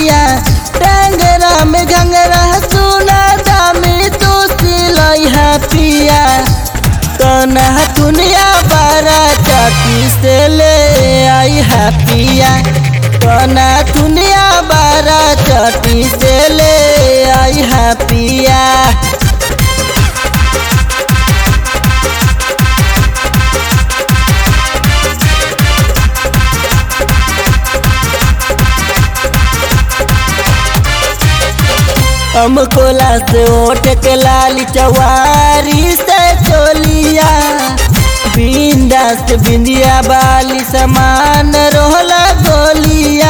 पिया टेंगरा में घंगरा सुना दामी तू सिलई है पिया तना दुनिया बारा चाटी से ले आई है पिया तना दुनिया बारा चाटी से ले आई है पिया। कोला से ओठ के लाली चवारी से चोलिया बिंदा से बिंदिया बाली समान रोहला गोलिया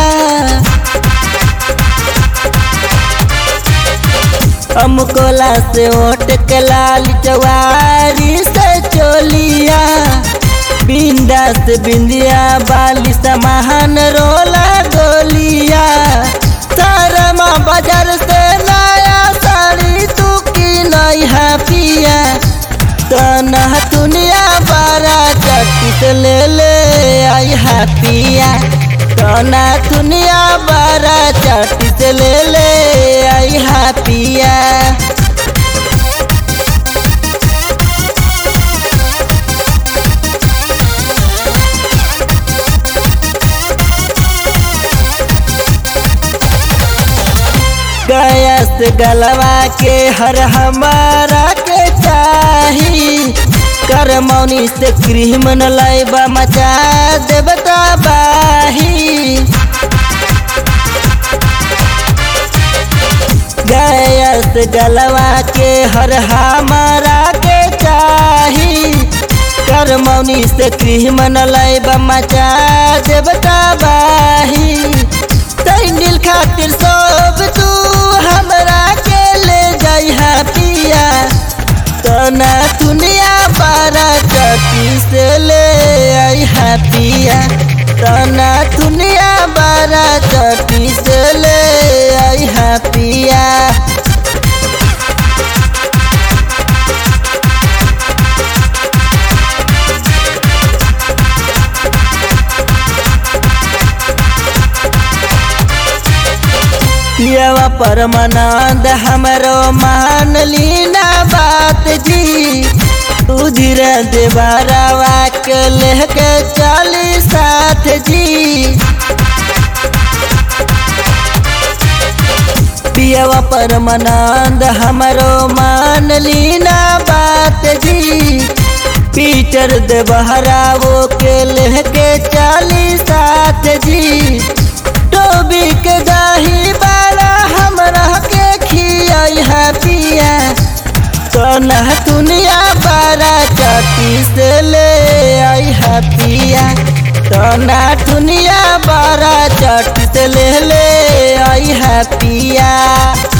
कोला से ओठ के लाली चवारी से चोलिया बिंदा से बिंदिया बाली समान रोला गोलिया तारमा बाजार से पिया तना दुनिया बारा चाटी से ले आई है पिया तना दुनिया बारा चाटी से ले आई है पिया। गैस गलवा के हर हमारा के चाही करमौनी से क्रीम न लाइबा मचा देवता बाही गैस गलवा के हर हमारा के चाही करमौनी से क्रीम न लाइबा मचा देवता बाही तैनिल खातिर सब तू हमरा के ले जाई है पिया तना दुनिया बारा चाटी से ले आई है पिया तना दुनिया बारा चाटी से ले आई है पिया। पियवा परमानंद हमरो मान लीना बात जी तू धीरे देवरवा के लेके चली साथ जी पियवा परमानंद हमरो मान लीना बात जी पीटर देवरवा के लेके चली साथ जी टोबी के दही बारा हमरा के खियाई है पिया तना दुनिया बारा चाटी से ले आई है पिया तना दुनिया बारा चाटी से ले आई है पिया।